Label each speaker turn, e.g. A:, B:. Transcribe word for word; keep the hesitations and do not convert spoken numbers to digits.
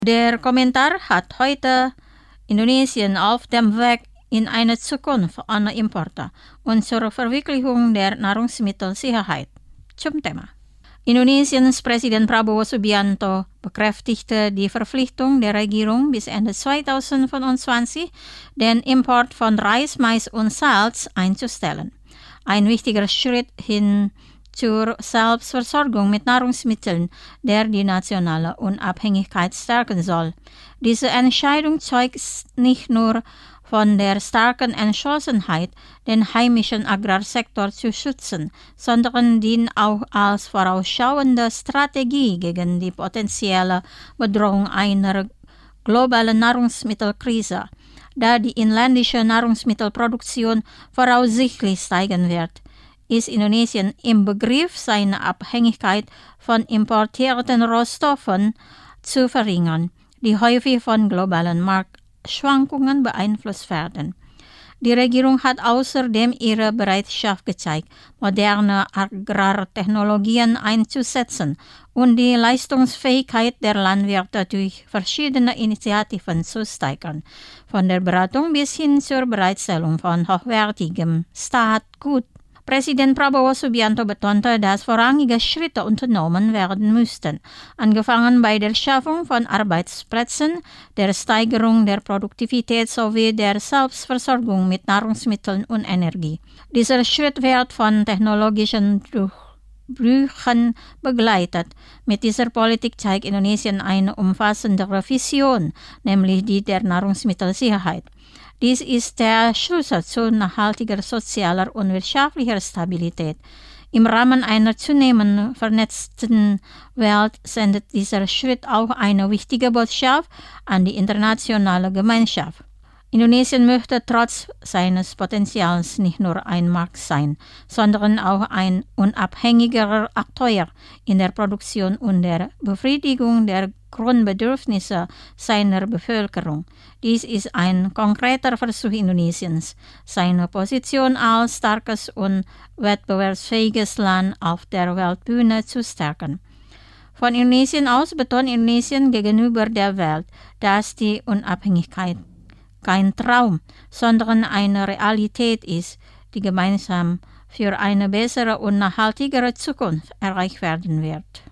A: Der Kommentar hat heute Indonesien auf dem Weg in eine Zukunft ohne Importe und zur Verwirklichung der Nahrungsmittelsicherheit zum Thema. Indonesiens Präsident Prabowo Subianto bekräftigte die Verpflichtung der Regierung bis Ende zweitausendfünfundzwanzig, den Import von Reis, Mais und Salz einzustellen. Ein wichtiger Schritt hin zur Selbstversorgung mit Nahrungsmitteln, der die nationale Unabhängigkeit stärken soll. Diese Entscheidung zeugt nicht nur von der starken Entschlossenheit, den heimischen Agrarsektor zu schützen, sondern dient auch als vorausschauende Strategie gegen die potenzielle Bedrohung einer globalen Nahrungsmittelkrise, da die inländische Nahrungsmittelproduktion voraussichtlich steigen wird. Ist Indonesien im Begriff, seine Abhängigkeit von importierten Rohstoffen zu verringern, die häufig von globalen Marktschwankungen beeinflusst werden. Die Regierung hat außerdem ihre Bereitschaft gezeigt, moderne Agrartechnologien einzusetzen und die Leistungsfähigkeit der Landwirte durch verschiedene Initiativen zu steigern, von der Beratung bis hin zur Bereitstellung von hochwertigem Saatgut. Präsident Prabowo Subianto betonte, dass vorrangige Schritte unternommen werden müssten, angefangen bei der Schaffung von Arbeitsplätzen, der Steigerung der Produktivität sowie der Selbstversorgung mit Nahrungsmitteln und Energie. Dieser Schritt wird von technologischen Durchbrüchen begleitet. Mit dieser Politik zeigt Indonesien eine umfassendere Vision, nämlich die der Nahrungsmittelsicherheit. Dies ist der Schlüssel zu nachhaltiger sozialer und wirtschaftlicher Stabilität. Im Rahmen einer zunehmend vernetzten Welt sendet dieser Schritt auch eine wichtige Botschaft an die internationale Gemeinschaft. Indonesien möchte trotz seines Potenzials nicht nur ein Markt sein, sondern auch ein unabhängiger Akteur in der Produktion und der Befriedigung der Grundbedürfnisse seiner Bevölkerung. Dies ist ein konkreter Versuch Indonesiens, seine Position als starkes und wettbewerbsfähiges Land auf der Weltbühne zu stärken. Von Indonesien aus betont Indonesien gegenüber der Welt, dass die Unabhängigkeit kein Traum, sondern eine Realität ist, die gemeinsam für eine bessere und nachhaltigere Zukunft erreicht werden wird.